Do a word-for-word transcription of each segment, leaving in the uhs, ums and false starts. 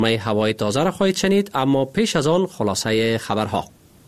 برنامه هوای تازه را خواهید شنید، اما پیش از آن خلاصه خبرها.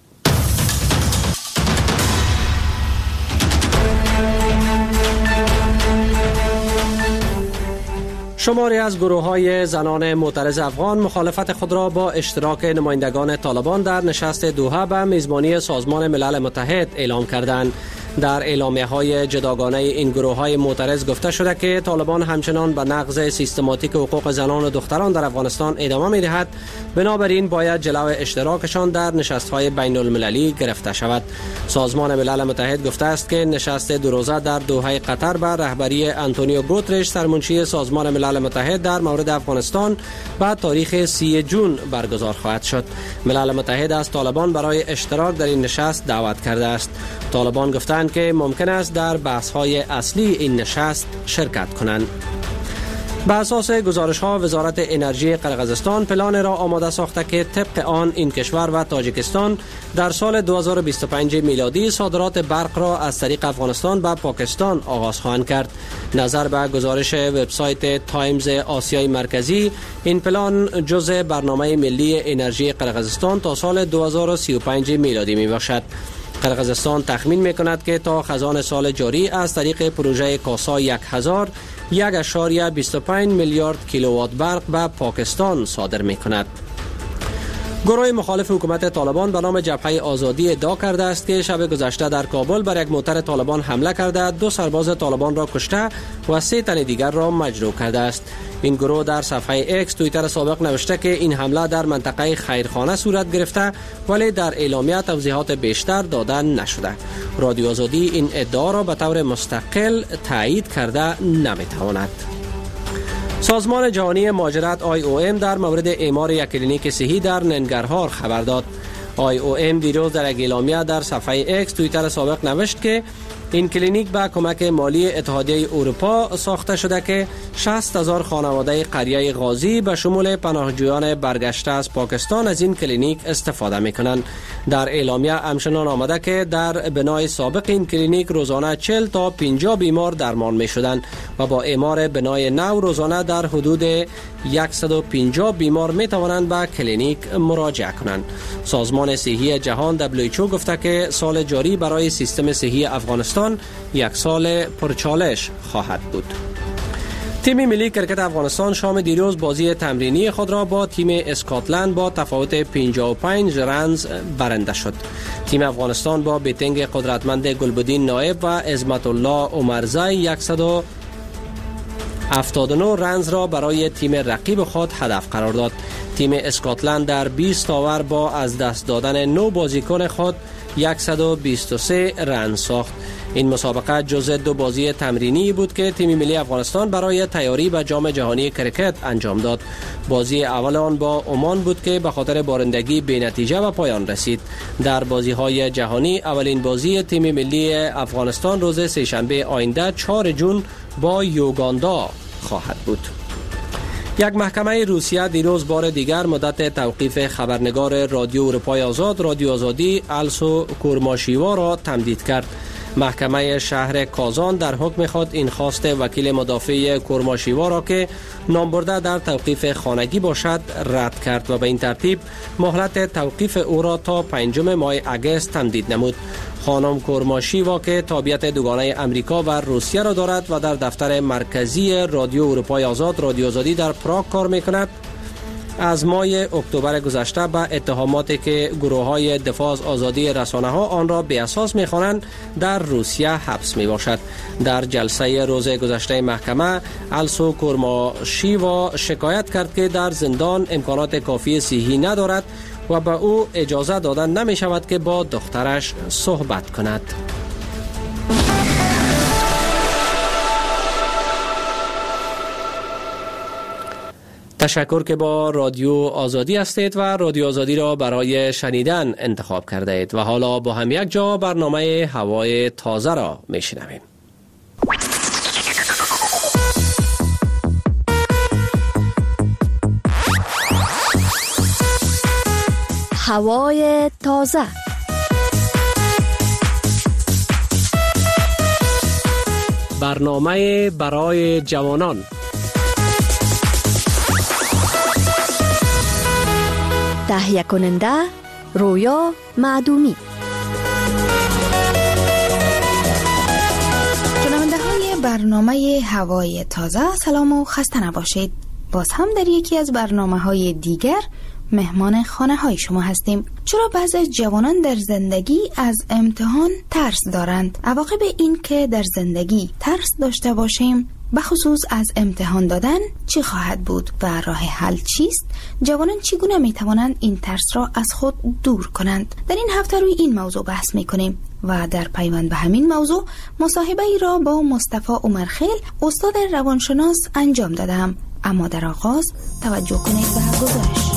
شماری از گروه‌های زنان معترض افغان مخالفت خود را با اشتراک نمایندگان طالبان در نشست دوحه به میزبانی سازمان ملل متحد اعلام کردند. در اعلامیه‌های جداگانه این گروه‌های معترض گفته شده که طالبان همچنان به نقض سیستماتیک حقوق زنان و دختران در افغانستان ادامه می‌دهد، بنابراین باید جلو اشتراکشان در نشست‌های بین المللی گرفته شود. سازمان ملل متحد گفته است که نشست دو روزه در دوحه قطر به رهبری آنتونیو گوترش سرمنشی سازمان ملل متحد در مورد افغانستان به تاریخ سی جون برگزار خواهد شد. ملل متحد از طالبان برای اشتراک در این نشست دعوت کرده است. طالبان گفتند که ممکن است در بحث‌های اصلی این نشست شرکت کنند. به اساس گزارش‌ها وزارت انرژی قرقیزستان پلان را آماده ساخته که طبق آن این کشور و تاجیکستان در سال دو هزار و بیست و پنج میلادی صادرات برق را از طریق افغانستان به پاکستان آغاز خواهند کرد. نظر به گزارش وبسایت تایمز آسیای مرکزی، این پلان جزء برنامه ملی انرژی قرقیزستان تا سال دو هزار و سی و پنج میلادی می باشد. قرقیزستان تخمین می‌کند که تا خزان سال جاری از طریق پروژه کاسا یک هزار یک اشاریه بیست و پنج میلیارد کیلووات برق به پاکستان صادر می‌کند. گروه مخالف حکومت طالبان به نام جبهه آزادی ادعا کرده است که شب گذشته در کابل بر یک موتر طالبان حمله کرده، دو سرباز طالبان را کشته و سه تن دیگر را مجروح کرده است. این گروه در صفحه اکس توییتر سابق نوشته که این حمله در منطقه خیرخانه صورت گرفته، ولی در اعلامیه توضیحات بیشتر داده نشده. رادیو آزادی این ادعا را به طور مستقل تایید کرده نمیتواند. سازمان جهانی مهاجرت آی او ام در مورد اعمار یک کلینیک صحی در ننگرهار خبر داد. آی او ام دیروز در یک اعلامیه در صفحه اکس توییتر سابق نوشت که این کلینیک با کمک مالی اتحادیه اروپا ساخته شده که شصت هزار خانواده قریه غازی به شمول پناهجویان برگشته از پاکستان از این کلینیک استفاده میکنند. در اعلامیه همچنان آمده که در بنای سابق این کلینیک روزانه چهل تا پنجاه بیمار درمان میشدند و با اعمار بنای نو روزانه در حدود صد و پنجاه بیمار می توانند به کلینیک مراجعه کنند. سازمان صحی جهان دبلیو اچ او گفته که سال جاری برای سیستم صحی افغانستان یک سال پرچالش خواهد بود. تیم ملی کرکت افغانستان شام دیروز بازی تمرینی خود را با تیم اسکاتلند با تفاوت پنجاه و پنج رنز برنده شد. تیم افغانستان با بیتینگ قدرتمند گلبدین نایب و عظمت الله عمرزی صد و هفتاد و نه رنز را برای تیم رقیب خود هدف قرار داد. تیم اسکاتلند در بیست آور با از دست دادن نه بازیکن خود صد و بیست و سه رنز ساخت. این مسابقه جزء دو بازی تمرینی بود که تیم ملی افغانستان برای تیاری به جام جهانی کرکت انجام داد. بازی اول آن با عمان بود که به خاطر بارندگی بی نتیجه به پایان رسید. در بازی‌های جهانی اولین بازی تیم ملی افغانستان روز سه‌شنبه آینده چهارم ژوئن با یوگاندا خواهد بود. یک محکمه روسیه دیروز بار دیگر مدت توقیف خبرنگار رادیو اروپای آزاد رادیو آزادی السو کورماشیوا را تمدید کرد. محکمه شهر کازان در حکم خود این خواست وکیل مدافع کورماشیوا را که نامبرده در توقیف خانگی باشد رد کرد و به این ترتیب مهلت توقیف او را تا پنجم ماه اگست تمدید نمود. خانم کورماشیوا که تابعیت دوگانه امریکا و روسیه را دارد و در دفتر مرکزی رادیو اروپای آزاد رادیو آزادی در پراگ کار میکند، از ماه اکتبر گذشته به اتهاماتی که گروه‌های دفاع از آزادی رسانه‌ها آن را بی اساس می‌خوانند در روسیه حبس میباشد. در جلسه روز گذشته محکمه السو کورماشیوا شکایت کرد که در زندان امکانات کافی صحی ندارد و به او اجازه داده نمی شود که با دخترش صحبت کند. تشکر که با رادیو آزادی هستید و رادیو آزادی را برای شنیدن انتخاب کرده اید و حالا با هم یک جا برنامه هوای تازه را می شنویم. هوای تازه. برنامه برای جوانان. تهیه کننده رویا معدومی. شنونده های برنامه هوای تازه، سلام و خسته نباشید. باز هم در یکی از برنامه های دیگر مهمان خانه های شما هستیم. چرا بعضی جوانان در زندگی از امتحان ترس دارند؟ عواقب این که در زندگی ترس داشته باشیم بخصوص از امتحان دادن چی خواهد بود و راه حل چیست؟ جوانان چگونه می توانند این ترس را از خود دور کنند؟ در این هفته روی این موضوع بحث می کنیم و در پیوند به همین موضوع مصاحبه ای را با مصطفی عمرخیل استاد روانشناس انجام دادم. اما در آغاز توجه کنید به گزارش.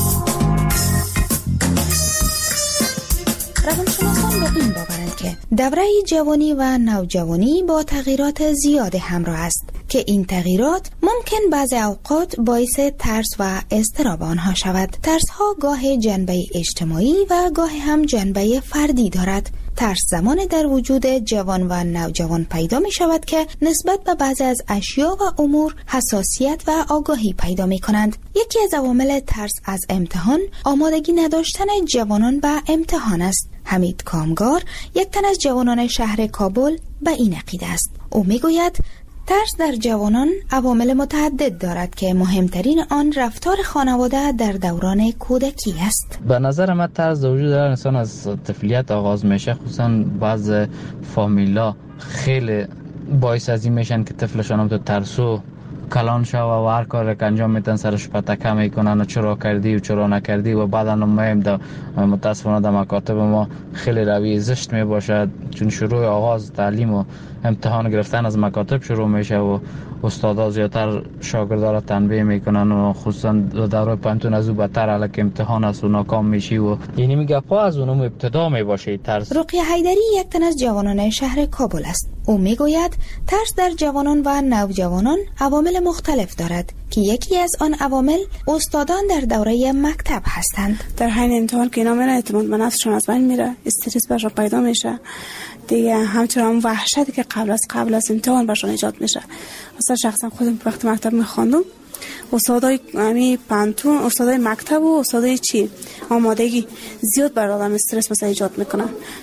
روانشناسان به این باورند که دوره جوانی و نوجوانی با تغییرات زیاد همراه است که این تغییرات ممکن بعضی اوقات باعث ترس و اضطراب آنها شود. ترس ها گاه جنبه اجتماعی و گاه هم جنبه فردی دارد. ترس زمان در وجود جوان و نوجوان پیدا می شود که نسبت به بعضی از اشیا و امور حساسیت و آگاهی پیدا می کنند. یکی از عوامل ترس از امتحان آمادگی نداشتن جوانان به امتحان است. حمید کامگار، یک تن از جوانان شهر کابل، به این عقیده است. او می گوید ترس در جوانان عوامل متعدد دارد که مهمترین آن رفتار خانواده در دوران کودکی است. به نظر من ترس در وجود هر انسان از طفولیت آغاز میشه. خصوصا بعض فامیلا خیلی باعث از این میشن که طفلشان هم تو ترسو کلان شو و هر کار که انجام میدن سرش پتکه میکنن و چرا کردی و چرا نکردی و بعدا مهم در متاسفانه در مکاتب ما خیلی روی زشت میباشد، چون شروع آغاز تعلیم و امتحان گرفتن از مکاتب شروع میشه و استادا زیادتر شاگردا را تنبیه میکنن و خصوصا دوره پانتون از او بدتر الک امتحان است و ناکام میشی و یعنی میگه پا از اونم ابتدا میباشه ترس. رقیه حیدری یک تن از جوانان شهر کابل است. او میگوید ترس در جوانان و نوجوانان عوامل مختلف دارد که یکی از آن عوامل استادان در دوره مکتب هستند. در حین امتحان که اینا میره اعتماد به نفسشون از بین میره، استرس برشون پیدا میشه دیگه، همچنان هم وحشتی که قبل از قبل از امتحان برشون ایجاد میشه. مثلا شخصا خودم وقتی مکتب میخواندم استادای یعنی پانتون، استادای مکتب و استادای چی آمادگی زیاد بر آدم استرس مثلا ایجاد میکنه.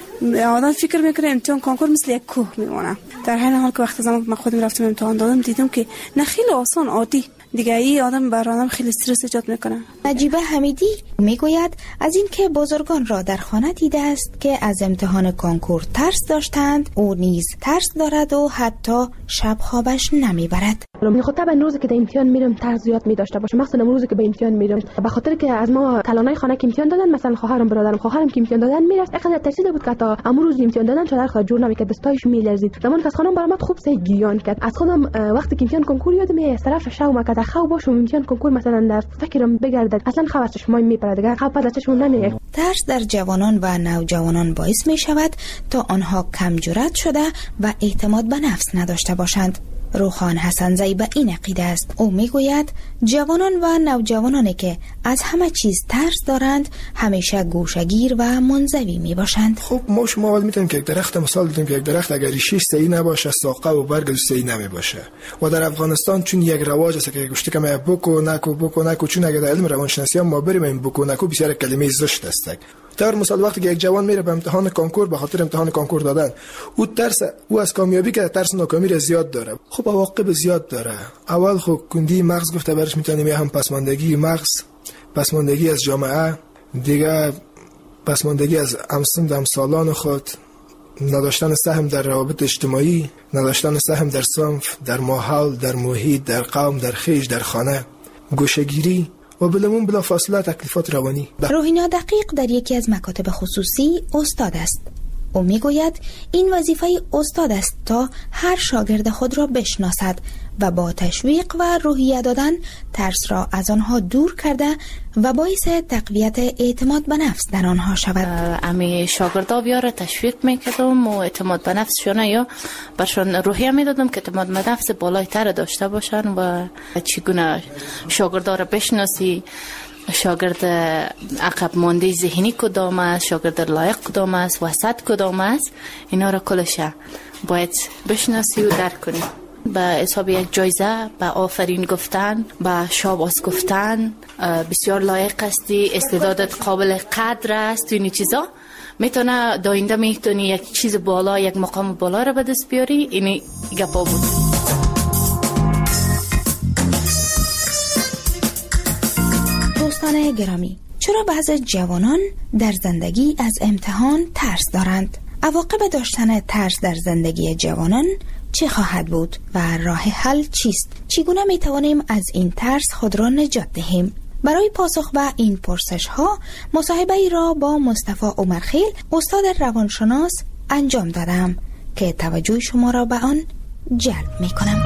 آدم فکر میکنه امتحان کنکور مثل یک کوه میمونه، در حین حال که وقتی زمان من خودم رفتم امتحان دادم دیدم که نه خیلی آسان عادی دیگه ای آدم بر آدم خیلی استرس ایجاد میکنه. نجیبه حمیدی میگوید از این که بزرگان را در خانه دیده است که از امتحان کنکور ترس داشتند، او نیز ترس دارد و حتی شب خوابش نمیبرد. من خودم به روزی که در امتحان میرم ترس زیاد می داشته باشم، مخصوصا روزی که به امتحان میرم، به خاطر که از ما کلانای خانه که امتحان دادن، مثلا خواهرم برادرم خواهرم که امتحان دادن میرفت، اینقدر ترسیده بود که تا امروز امتحان دادن شده خود جور نمیکرد، دستایش میلرزید. زمان که از خانم برام خوب سه گیان کرد، از خودم وقتی که امتحان کنکور یادم میاد طرف شو ما که خواب باشم امتحان کنکور مثلا در فکرم بگردد، اصلا خبر چشمای میپره دیگه، خواب بعد چشم نمیاد. ترس در جوانان و نوجوانان باعث می شود تا آنها کم جرأت شده و اعتماد به نفس نداشته باشند. روخان حسنزی به این عقیده است. او میگوید جوانان و نوجوانانی که از همه چیز ترس دارند همیشه گوشه‌گیر و منزوی می باشند. خب ما شما اول میتونیم که یک درخت مثال بدیم که یک درخت اگر ریشش صحیح نباشه ساقه و برگ صحیح نمی باشه. و در افغانستان چون یک رواج است که گوشتی که ما بوکو نکو بوکو نکو، چون اگر در علم روانشناسی ما بریم این بوکو نکو بسیار کلمه زشت است. در مثال وقتی که یک جوان میره به امتحان کنکور به خاطر امتحان کنکور دادن، او ترس او از کامیابی که ترس ناکامی را زیاد داره. خب عواقب زیاد داره. اول خب کندی مغز گفته برش میتونیم، یا هم پسماندگی مغز، پسماندگی از جامعه، دیگه پسماندگی از همسن همسالان خود، نداشتن سهم در روابط اجتماعی، نداشتن سهم در صنف، در ماحول، در محیط، در قوم، در خیش، در خانه، گوشه‌گیری و بلمون بلا فاصله تکلیفات روانی. روحینا دقیق در یکی از مکاتب خصوصی استاد است. او میگوید این وظیفه استاد است تا هر شاگرد خود را بشناسد و با تشویق و روحیه دادن ترس را از آنها دور کرده و باعث تقویت اعتماد به نفس در آنها شود. امی شاگردا بیاره تشویق میکردم و اعتماد به نفسشون یا برشون روحیه میدادم که اعتماد به نفس بالای تر داشته باشن و چگونه شاگردا را بشناسی، شاگرد عقب مانده ذهنی کدام است، شاگرد لایق کدام است، وسط کدام است، اینا را کلش باید بشناسی و درک کنی. به حساب یک جایزه، به آفرین گفتن، به شاباس گفتن، بسیار لایق هستی، استعدادت قابل قدر است، تو این چیزا میتونه داینده میتونی یک چیز بالا، یک مقام بالا رو به دست بیاری. این گپا بود. دوستان گرامی، چرا بعضی جوانان در زندگی از امتحان ترس دارند؟ عواقب داشتن ترس در زندگی جوانان چه خواهد بود و راه حل چیست؟ چگونه می توانیم از این ترس خود را نجات دهیم؟ برای پاسخ به این پرسش ها مصاحبه ای را با مصطفی عمرخیل، استاد روانشناس انجام دادم که توجه شما را به آن جلب می کنم.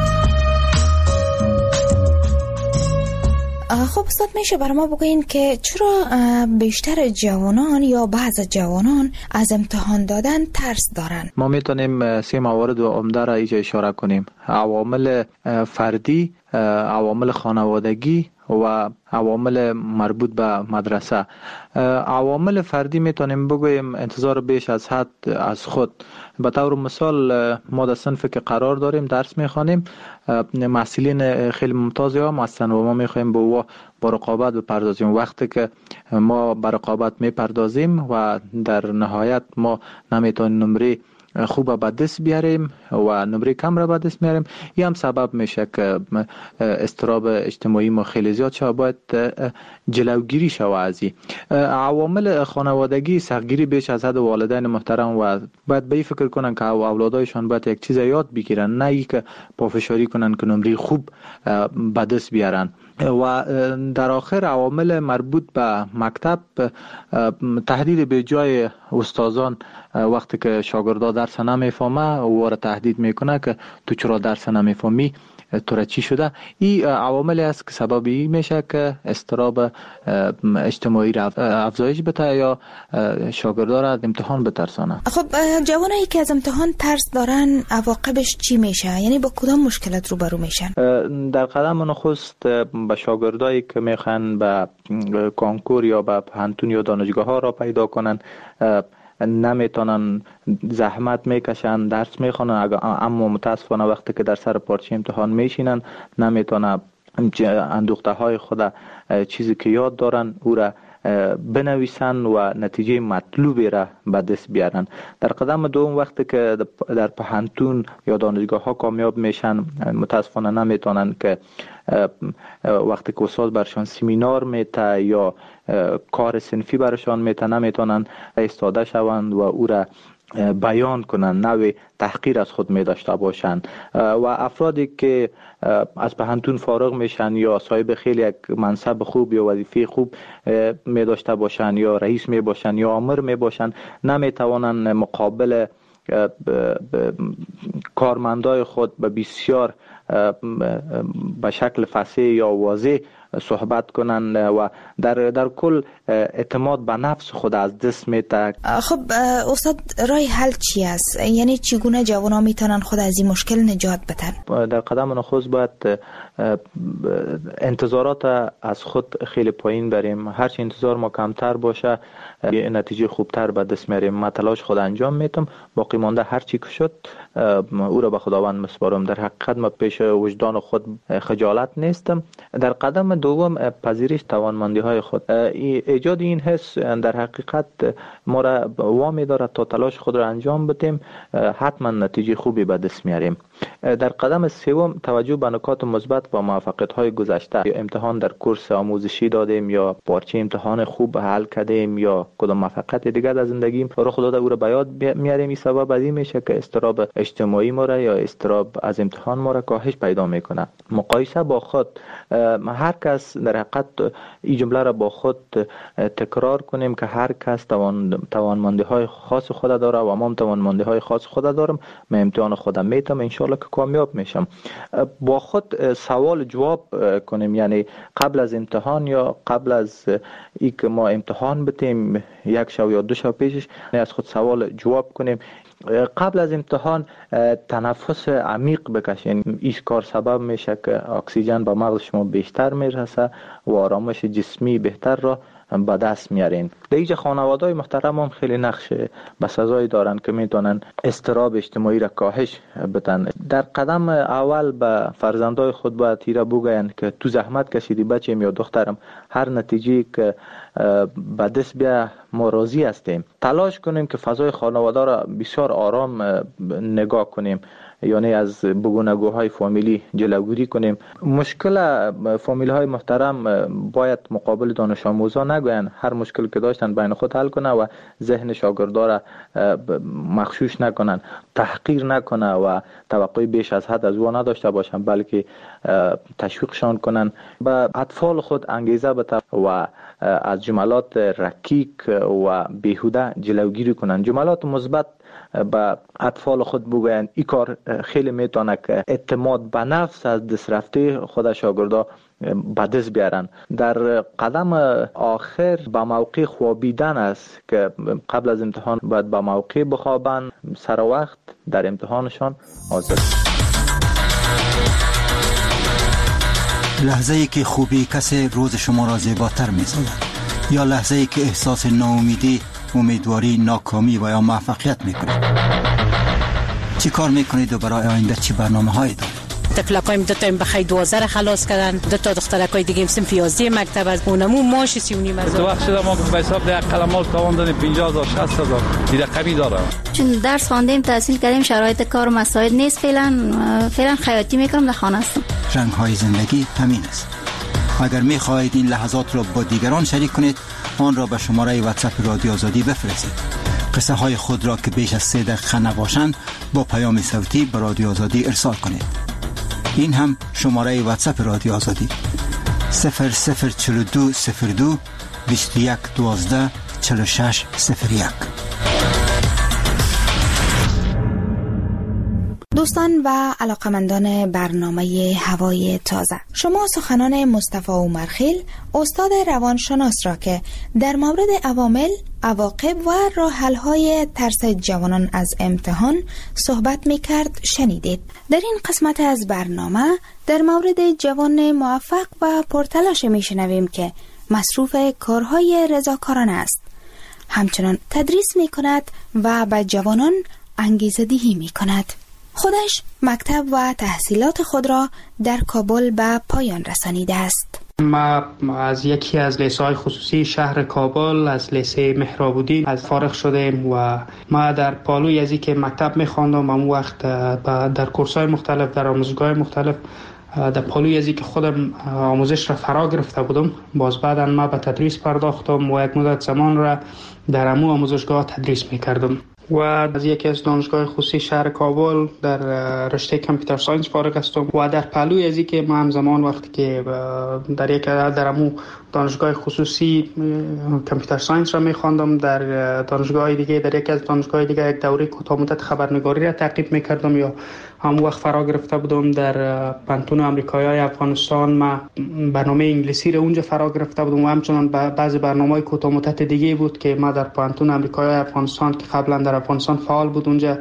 خب استاد، میشه برای ما بگوین که چرا بیشتر جوانان یا بعض جوانان از امتحان دادن ترس دارن؟ ما میتونیم سه موارد و عمده را اینجا اشاره کنیم: عوامل فردی، عوامل خانوادگی و عوامل مربوط به مدرسه. عوامل فردی میتونیم بگوییم انتظار بیش از حد از خود. به طور مثال ما در صنفی که قرار داریم درس میخوانیم، محصلین خیلی ممتازی هم هستن و ما میخوایم به او با رقابت بپردازیم. وقتی که ما به رقابت میپردازیم و در نهایت ما نمیتونیم نمره خوب به دست بیاریم و نمره کم را به دست میاریم، این هم سبب میشه که اضطراب اجتماعی ما خیلی زیاد شود. باید جلوگیری شود از این عوامل خانوادگی. سختگیری بیش از حد والدین محترم و باید به این فکر کنن که اولادایشان باید یک چیز یاد بگیرن، نه ای که پافشاری کنن که نمره خوب به دست بیارن. و در آخر عوامل مربوط به مکتب، تهدید به جای استادان. وقتی که شاگردا درس نمیفهمه او را تهدید میکنه که تو چرا درس نمیفهمی، تو را چی شده. این عواملی است که سببی میشه که اضطراب اجتماعی را افزایش بده یا شاگردا را از امتحان بترسانه. خب جوانایی که از امتحان ترس دارن عواقبش چی میشه؟ یعنی با کدام مشکلات روبرو میشن؟ در قدم نخست به شاگردایی که میخوان به کنکور یا به پانتون یا دانشگاه ها را پیدا کنن، نمیتونن، زحمت میکشن، درس میخونن، اما متاسفانه وقتی که در سر پارچه امتحان میشینن نمیتونن اندوخته های خود چیزی که یاد دارن او را بنویسن و نتیجه مطلوبی را به دست بیارن. در قدم دوم وقتی که در پانتون یا دانشگاه ها کامیاب میشن، متاسفانه نمیتونن که وقتی که استاد برشان سمینار میته یا کار صنفی برشان میته نمیتونن ایستاده شوند و او را بیان کنن، نوع تحقیر از خود می داشته باشند. و افرادی که از پانتون فارغ میشن یا صاحب خیلی یک منصب خوب یا وظیفه خوب می داشته باشند یا رئیس می باشند یا آمر می باشند، نمی توانند مقابل کارمندای خود به بسیار به شکل فصیح یا واضح صحبت کنن و در در کل اعتماد به نفس خود از دست میده. خب استاد، راه حل چی است؟ یعنی چگونه جوانان میتونن خود از این مشکل نجات بدن؟ در قدم نخست باید انتظارات از خود خیلی پایین بریم. هرچی انتظار ما کمتر باشه نتیجه خوبتر به دست میاریم. من تلاش خود انجام میتم، باقی مانده هر چی که شد او را به خداوند مسپارم. در حقیقت ما پیش وجدان خود خجالت نیستم. در قدم دوم پذیرش توانمندی های خود. ایجاد این حس در حقیقت ما را وامی دارد تا تلاش خود را انجام بدیم، حتما نتیجه خوبی به دست میاریم. در قدم سوم توجه به نکات مثبت و موفقیت های گذشته. امتحان در کورس آموزشی دادیم یا پارچه امتحان خوب حل کردیم یا کدام موفقیت دیگر در زندگیم رو خدا او را به یاد میاریم. این سبب از این میشه که اضطراب اجتماعی ما را یا اضطراب از امتحان ما را کاهش پیدا میکنه. مقایسه با خود، هر کس در حقیقت این جمله را با خود تکرار کنیم که هر کس توان توانمندی های خاص خود داره و ما توانمندی های خاص خود دارم. من امتحان خودم میتم، ان شاء الله که کامیاب میشم. با خود سوال جواب کنیم، یعنی قبل از امتحان یا قبل از ای که ما امتحان بتیم یک شب یا دو شب پیشش از خود سوال جواب کنیم. قبل از امتحان تنفس عمیق بکشین. این کار سبب میشه که اکسیژن به مغز شما بیشتر میرسه و آرامش جسمی بهتر را به دست میارین. دیگه خانواده‌های محترم هم خیلی نقش بسزایی دارن که میتونن استراب اجتماعی را کاهش بدن. در قدم اول به فرزندای خود باید تیره بگوین که تو زحمت کشیدی بچه‌م یا دخترم، هر نتیجه که به دست بیا ما راضی هستیم. تلاش کنیم که فضای خانواده را بسیار آرام نگاه کنیم، یعنی از بگونگوهای فامیلی جلوگیری کنیم. مشکل فامیل های محترم باید مقابل دانش آموزان نگوین، هر مشکل که داشتن بین خود حل کنه و ذهن شاگردا را مغشوش نکنن، تحقیر نکنه و توقع بیش از حد از او نداشته باشن، بلکه تشویقشان کنن، به اطفال خود انگیزه بده و از جملات رکیک و بیهوده جلوگیری کنن. جملات مثبت به اطفال خود بگوین. این کار خیلی میتونه که اعتماد به نفس از دست رفته خود شاگردا به دست بیارن. در قدم آخر به موقع خوابیدن است که قبل از امتحان باید به موقع بخوابن، سر وقت در امتحانشان حاضر. لحظه ای که خوبی کسی روز شما را زیباتر می سازد، یا لحظه ای که احساس ناامیدی، امیدواری، ناکامی و یا موفقیت می کنید. چی کار می کنید و برای آینده چی برنامه هایی دارید؟ تفلقایم دو تا بخای دوازده خلاص کردن، دو تا دخترکای دیگه صنف یازده مکتب از اونمو ماش سی و نیم هزار. تو وقت شده ما به حساب ده قلمال تاوان دادیم پنجاه هزار شصت هزار دیگه قوی داره. چون درس خواندیم، تحصیل کردیم، شرایط کار مساعد نیست. فعلا فعلا خیاطی میکنم، در خانه هستم. رنگ های زندگی همین است. اگر می خواهید این لحظات را با دیگران شریک کنید، آن را به شماره واتساپ رادیو آزادی بفرستید. قصه های خود را که بیش از سه دقیقه نباشند با پیام صوتی به رادیو آزادی ارسال کنید. این هم شماره واتساپ رادیو آزادی صفر صفر چهل و دو صفر دو بیست و یک دوازده چهل و شش صفر یک. دوستان و علاقمندان برنامه هوای تازه، شما سخنان مصطفی عمرخیل، استاد روانشناس را که در مورد عوامل، عواقب و راه‌حل‌های ترس جوانان از امتحان صحبت می‌کرد شنیدید. در این قسمت از برنامه در مورد جوان موفق و پرتلاش می‌شنویم که مصروف کارهای رضاکارانه است. همچنان تدریس می‌کند و به جوانان انگیزه‌دهی می‌کند. خودش مکتب و تحصیلات خود را در کابل به پایان رسانیده است. ما از یکی از لیسه‌های خصوصی شهر کابل، از لیسه مهراب‌الدین از فارغ شدیم و ما در پالوی از که مکتب می‌خواندم، اون وقت در کورس‌های مختلف، در آموزشگاه مختلف، در پالوی از که خودم آموزش را فرا گرفته بودم. باز بعدا ما به تدریس پرداختم و یک مدت زمان را در امو آموزشگاه تدریس می‌کردم. و از یکی از دانشگاه خصوصی شهر کابل در رشته کامپیوتر ساینس فارغ هستم و در پهلوی از اینکه ما همزمان وقتی که در یک در امو دانشگاه خصوصی کامپیوتر ساینس را می‌خواندم، در دانشگاه دیگه در یک از دانشگاه دیگه یک دوره کوتاه مدت خبرنگاری را تعقیب می‌کردم یا همون وقت فرا گرفته بودم. در پانتون آمریکایی افغانستان ما برنامه انگلیسی را اونجا فرا گرفته بودم و همچنان بعضی برنامه‌های کوتاه مدت دیگه بود که ما در پانتون آمریکایی افغانستان که قبلا در افغانستان فعال بود، اونجا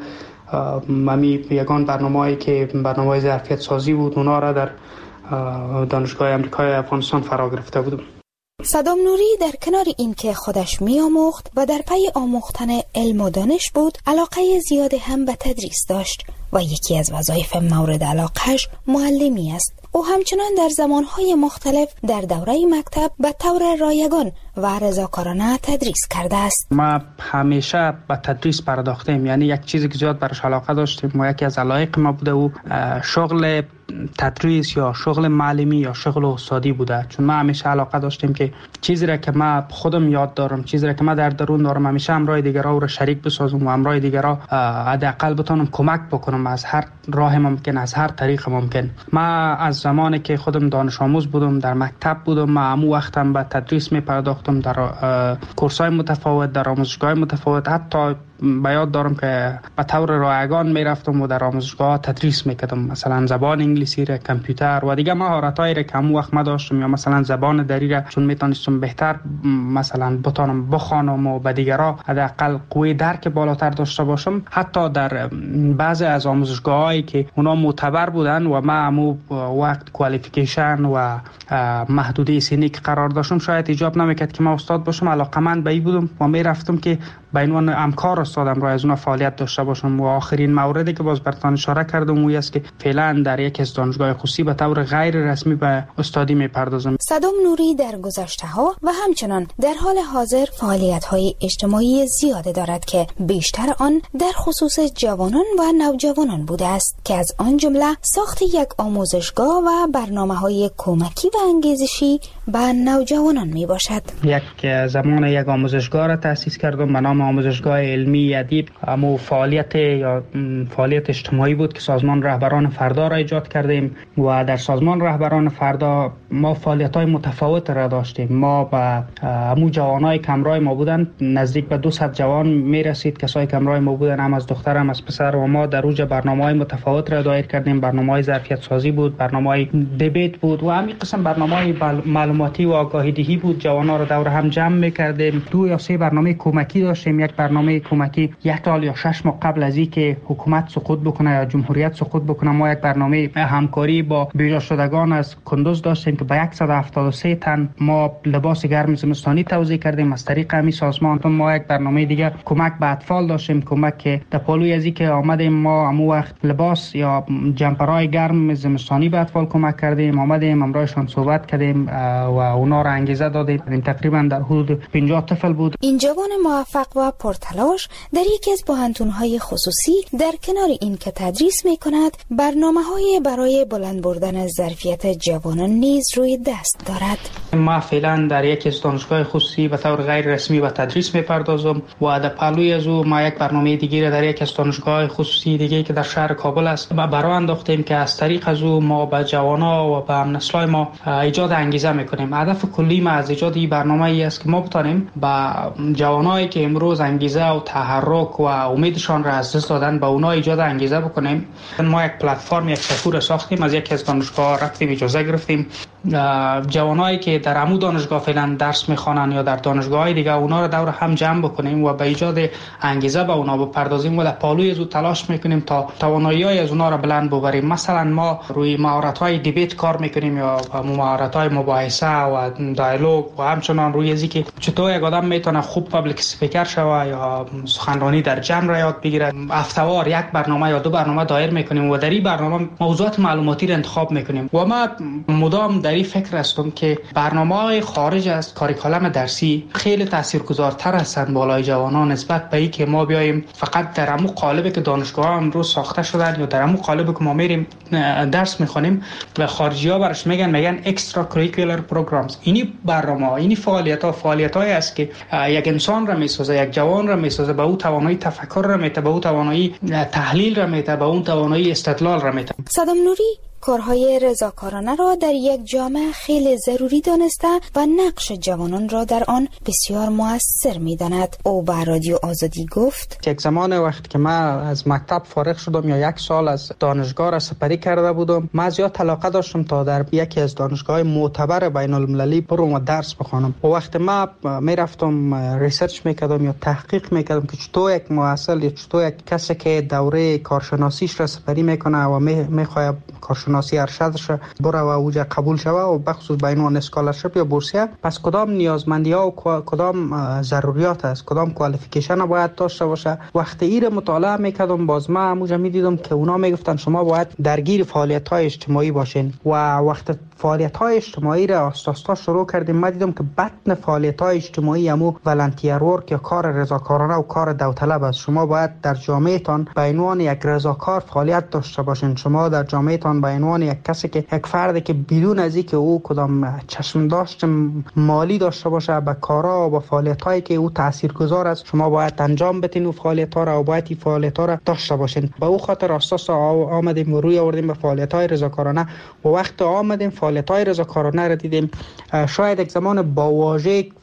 ممی یگان برنامه‌ای که برنامه ظرفیت سازی بود اونا را در دانشگاه آمریکایی افغانستان فرا گرفته بودم. صدام نوری در کنار این که خودش می آموخت و در پی آموختن علم و دانش بود، علاقه زیاد هم به تدریس داشت و یکی از وظایف مورد علاقهش معلمی است. او همچنان در زمانهای مختلف در دوره مکتب به طور رایگان و رضاکارانه تدریس کرده است. ما همیشه به تدریس پرداختیم، یعنی یک چیزی که زیاد برش علاقه داشتیم و یکی از علایق ما بوده و شغل تدریس یا شغل معلمی یا شغل استادی بوده. چون ما همیشه علاقه داشتیم که چیزی را که ما خودم یاد دارم، چیزی را که ما در درون دارم، همیشه همراه دیگران رو شریک بسازم و همراه دیگران حداقل بتونم کمک بکنم از هر راه ممکن، از هر طریق ممکن. ما از زمانی که خودم دانش آموز بودم، در مکتب بودم، ما همون وقتم به تدریس می پرداختم در کورس‌های متفاوت، در آموزشگاه متفاوت، حتی به یاد دارم که به طور رایگان میرفتم و در آموزشگاه تدریس میکردم، مثلا زبان انگلیسی را، کامپیوتر و دیگه مهارتایی را که همون وقت ما داشتم، یا مثلا زبان دری را چون میتونستم بهتر مثلا بتونم بخوانم و به دیگرها حداقل قوی درک بالاتر داشته باشم. حتی در بعضی از آموزشگاهایی که اونا معتبر بودن و ما همو وقت کوالیفیکیشن و محدوده سنی که قرار داشتم شاید ایجاب نمیکرد که ما استاد باشم، علاقمند به این بودم و میرفتم که به عنوان همکار استادم را از اون فعالیت داشته باشم. و آخرین موردی که باز براتون اشاره کردم اون است که فعلا در یک از دانشگاه خصوصی به طور غیر رسمی به استادی میپردازم. صدام نوری در گذشته‌ها و همچنان در حال حاضر فعالیت‌های اجتماعی زیاده دارد که بیشتر آن در خصوص جوانان و نوجوانان بوده است که از آن جمله ساخت یک آموزشگاه و برنامه‌های کمکی و انگیزشی به نوجوانان میباشد. یک زمان یک آموزشگاه را تأسیس کردم به نام آموزشگاه علمی ادیب. اما فعالیت یا فعالیت اجتماعی بود که سازمان رهبران فردا را ایجاد کردیم و در سازمان رهبران فردا ما فعالیت‌های متفاوت را داشتیم. ما با همون جوانای کمرای ما بودن نزدیک به دویست جوان میرسید، کسای کمرای ما بودن، هم از دختر هم از پسر، و ما در اوج برنامه‌های متفاوت را دایر کردیم. برنامه‌های ظرفیت سازی بود، برنامه‌های دیبیت بود و همین قسم برنامه‌های معلوماتی و آگاهی دهی بود. جوان‌ها را دور هم جمع می‌کردیم. دو یا سه برنامه کمکی داشتیم. یک برنامه کمکی یک سال یا شش ماه قبل از اینکه حکومت سقوط بکنه یا جمهوریت سقوط بکنه ما یک برنامه همکاری با بیجا شدگان از کندوز داشتیم که به صد و هفتاد و سه تن ما لباس گرم زمستانی توزیع کردیم از طریق همین سازمان. ما یک برنامه دیگه کمک به اطفال داشتیم، کمک که در پالوی از اینکه آمدیم ما همون وقت لباس یا جمپرهای گرم زمستانی به اطفال کمک کردیم، آمدیم امرایشان صحبت کردیم و اونا را انگیزه دادیم. تقریبا در حدود پنجاه طفل بود. این جوان موفق و پرتلاش در یکی از پوهنتون‌های خصوصی در کنار این که تدریس می‌کند برنامه‌های برای بلند بردن ظرفیت جوانان نیز روی دست دارد. ما فعلا در یکی از دانشگاه خصوصی به طور غیر رسمی به تدریس می‌پردازم و در پهلوی از او ما یک برنامه دیگه را در یک از دانشگاه خصوصی دیگه که در شهر کابل است ما برای انداختیم که از طریق از او ما به جوانان و به هم‌نسل‌های ما ایجاد انگیزه می‌کنیم. هدف کلی ما از ایجاد این برنامه ای است که ما بتانیم با جوانایی که امروز انگیزه و تحرک و امیدشان را از دست دادن با اونا ایجاد انگیزه بکنیم. ما یک پلتفرم یک سفور ساختیم، از یکی از دانشگاه رفتیم اجازه گرفتیم جوانایی که در عمو دانشگاه فعلا درس میخوانن یا در دانشگاه‌های دیگه اونا رو دور هم جمع بکنیم و به ایجاد انگیزه به اونا بپردازیم و در پالوی از او تلاش میکنیم تا توانایی‌های از اونا رو بلند ببریم. مثلا ما روی مهارت‌های دیبیت کار میکنیم یا مهارت‌های مباحثه و دیالوگ و همچنان روی ازی که چطور یک آدم میتونه خوب پابلیک اسپیکر شوه یا سخنرانی در جمع را یاد بگیره. هفته‌وار یک برنامه یا دو برنامه دایر میکنیم و در این برنامه موضوعات معلوماتی را انتخاب میکنیم و ما مدام در این فکر هستم که برنامه‌های خارج از کاریکولم درسی خیلی تاثیرگذارتر هستند بالای جوانان نسبت به اینکه ما بیایم فقط در همون قالبی که دانشگاه امروز ساخته شدن یا در همون قالبی که ما میریم درس میخونیم و خارجی‌ها برش میگن میگن اکسترا کریکولر پروگرامز. اینی برنامه اینی فعالیت‌ها فعالیت‌هایی است که یک انسان را میسازه، یک جوان را میسازه، به او توانایی تفکر را میده، به او توانایی تحلیل را میده، به اون توانایی استدلال را میده. صدام نوری کارهای رضاکارانه را در یک جامعه خیلی ضروری دانسته و نقش جوانان را در آن بسیار مؤثر می‌داند. او به رادیو آزادی گفت: یک زمان وقتی که من از مکتب فارغ شدم یا یک سال از دانشگاه را سپری کرده بودم، من زیاد علاقه داشتم تا در یکی از دانشگاه‌های معتبر بین المللی برم و درس بخوانم. و وقتی من میرفتم ریسرچ میکردم یا تحقیق میکردم که چطور یک محصل یا چطور یک کسی که دوره کارشناسیش را سپری میکنه و میخواد کارشناسی ارشدش بره و اوجا قبول شوه و بخصوص به عنوان اسکالرشپ یا بورسیه، پس کدام نیازمندی‌ها و کدام ضروریات است، کدام کوالیفیکیشن باید داشته باشه. وقتی این مطالعه میکردم باز ما همونجا میدیدم که اونا میگفتن شما باید درگیر فعالیت‌های اجتماعی باشین و وقتی فعالیت‌های اجتماعی را آستاستا شروع کردیم من دیدم که بطن فعالیت‌های اجتماعی همو والنتیر ورک یا کار رضاکارانه و کار داوطلب است. شما باید در جامعهتان به عنوان یک رضاکار فعالیت داشته باشین. شما در جامعهتان به عنوان یک کسی که یک فردی که بدون از اینکه او کدام چشم داشت مالی داشته باشه به کارا و به فعالیت‌هایی که او تاثیرگذار است شما باید انجام بدین و فعالیت‌ها را و باید این فعالیت‌ها را داشته باشین. به او خاطر اساس آمدیم و روی آوردیم به فعالیت‌های رضاکارانه و وقت آمدیم فعالیت‌های رضاکارانه را دیدیم شاید یک زمان با واژه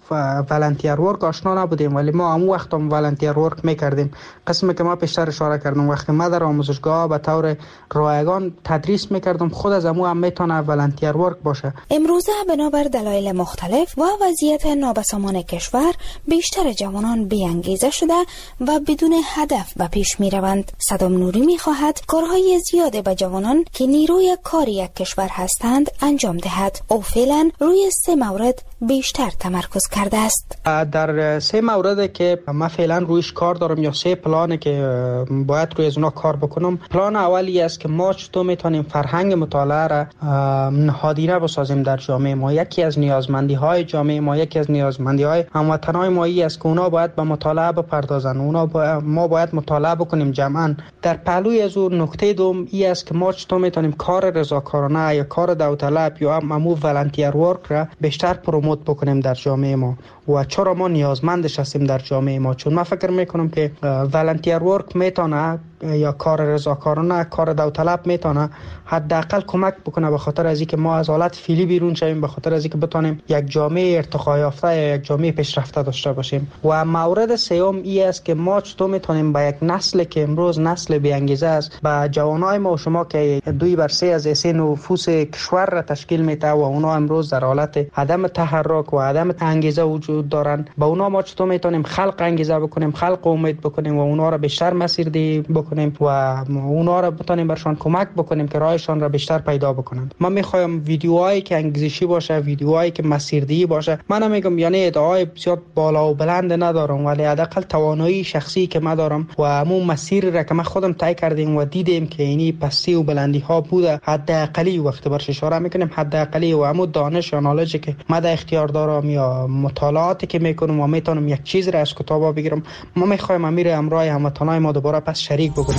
والنتیر ورک آشنا نبودیم، ولی ما هم وقت هم والنتیر ورک میکردیم. قسمی که ما پیشتر اشاره کردم وقتی ما در آموزشگاه به طور رایگان تدریس میکردم، خود از امو هم میتونه والنتیر ورک باشه. امروزه بنابر دلایل مختلف و وضعیت نابسامان کشور بیشتر جوانان بی‌انگیزه شده و بدون هدف به پیش میروند. صدام نوری میخواهد کارهای زیاده به جوانان که نیروی کار یک کشور هستند انجام دهد. او فعلا روی سه مورد بیشتر تمرکز کرده است. در سه مورد که من فعلا رویش کار دارم یا سه پلانی که باید روی از اونا کار بکنم. پلان اولی است که ما چطور میتونیم فرهنگ مطالعه را نهادینه بسازیم در جامعه ما. یکی از نیازمندی های جامعه ما، یکی از نیازمندی های هموطنان ما ای است که اونا باید به مطالعه بپردازن. اونا با... ما باید مطالعه بکنیم جمعا. در پهلوی از اون نکته دوم ای است که ما چطور میتونیم کار رضاکارانه یا کار داوطلب یا امو والنتیر ورک را بیشتر پروموت بکنیم در جامعه ما و چرا ما نیازمندش هستیم در جامعه ما. چون من فکر میکنم که والنتیر ورک میتونه یا کار رضاکارانه، کار داوطلب میتونه حداقل کمک بکنه به خاطر از اینکه ما از حالت فعلی بیرون شویم، به خاطر از اینکه بتونیم یک جامعه ارتقا یافته یا یک جامعه پیشرفته داشته باشیم. و مورد سوم این است که ما چطور میتونیم با یک نسل که امروز نسل بی انگیزه است، با جوانای ما و شما که دوی بر سه از سه نفوس کشور را تشکیل میده و اونا امروز در حالت عدم تحرک و عدم انگیزه وجود دارن، با اونا ما چطور میتونیم خلق انگیزه بکنیم، خلق امید بکنیم و اونا را بیشتر مسیردهی بکنیم و اونا را بتونیم برشان کمک بکنیم که راهشان را بیشتر پیدا بکنن. من میخوایم ویدیوهایی که انگیزشی باشه، ویدیوهایی که مسیردهی باشه. من نمیگم یعنی ادعای بسیار بالا و بلند ندارم، ولی حداقل توانایی شخصی که من دارم و همون مسیر را که من خودم طی کردیم و دیدیم که یعنی پستی و بلندی ها بوده، حداقلی وقت برش اشاره میکنیم حداقلی و همون دانش یا نالجی که من در اختیار دارم یا مطالعاتی که میکنم و میتونم یک چیز را از کتابا بگیرم، ما میخوایم امیر امرای هموطنای ما دوباره پس شریک بکنیم.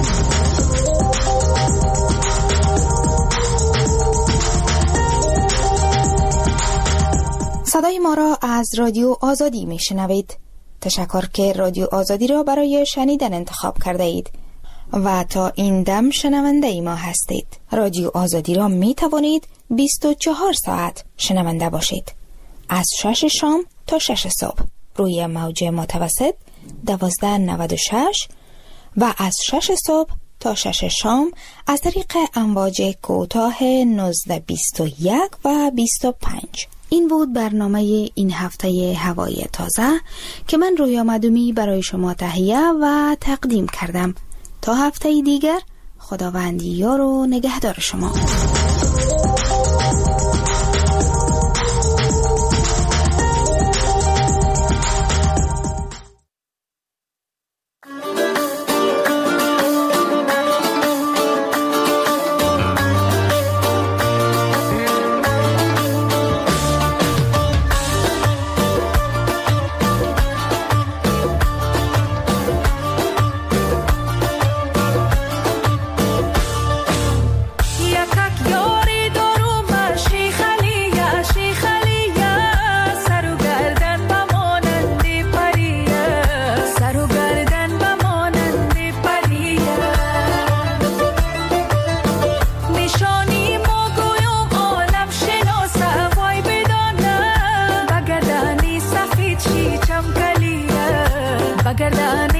صدای ما را از رادیو آزادی میشنوید. تشکر که رادیو آزادی را برای شنیدن انتخاب کرده اید و تا این دم شنونده ای ما هستید. رادیو آزادی را می توانید بیست و چهار ساعت شنونده باشید، از شش شام تا شش صبح روی موج متوسط دوازده نود و شش و از شش صبح تا شش شام از طریق امواج کوتاه نوزده بیست و یک و بیست و پنج. این بود برنامه این هفته هوای تازه که من رویا مدومی برای شما تهیه و تقدیم کردم. تا هفته دیگر خداوند یار و نگهدار شما. Bagardana